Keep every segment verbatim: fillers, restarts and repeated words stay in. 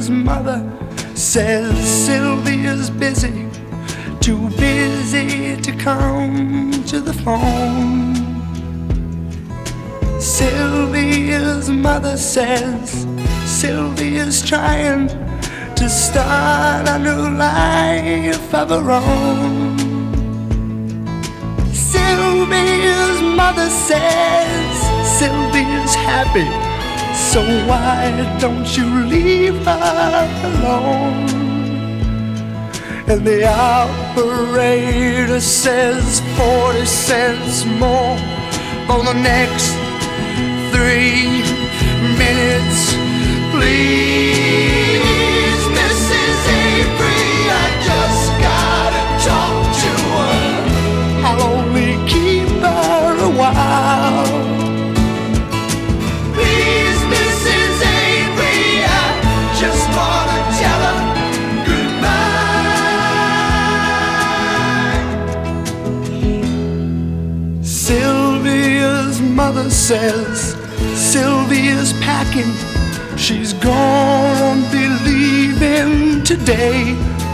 Sylvia's mother says Sylvia's busy, too busy to come to the phone. Sylvia's mother says Sylvia's trying to start a new life of her own. Sylvia's mother says Sylvia's happy, so why don't you leave her alone? And the operator says forty cents more for the next three minutes, please. Missus Avery, I just gotta talk to her. I'll only keep her a while. Please, Missus Avery, I just wanna tell her goodbye. Sylvia's mother says Sylvia's packing, she's gonna be leaving today.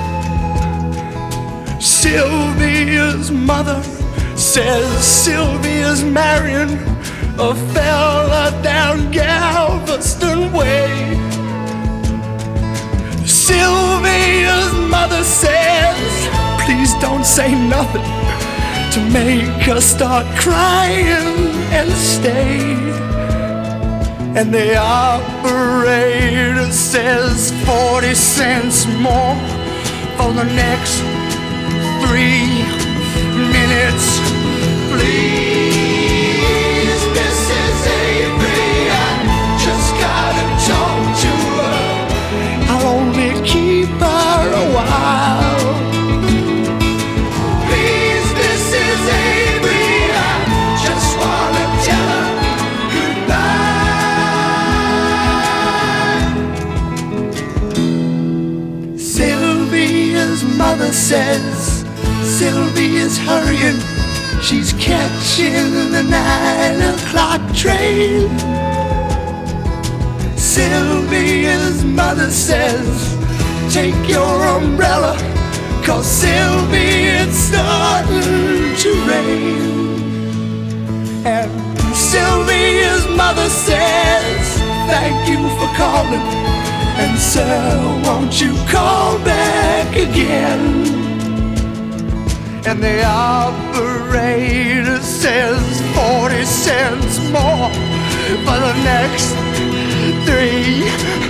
Sylvia's mother says Sylvia's marrying a fella down Galveston way. Sylvia's mother says, please don't say nothing to make her start crying and stay. And the operator says forty cents more for the next three minutes, please. Missus Avery, I just gotta talk to her. I'll only keep her a while. Please, Missus Avery, I just wanna tell her goodbye. Sylvia's mother says Sylvia's hurrying, she's catching the nine o'clock train. Sylvia's mother says, take your umbrella, 'cause Sylvia, it's starting to rain. And Sylvia's mother says, thank you for calling, and sir, won't you call back again? And the operator says forty cents more for the next three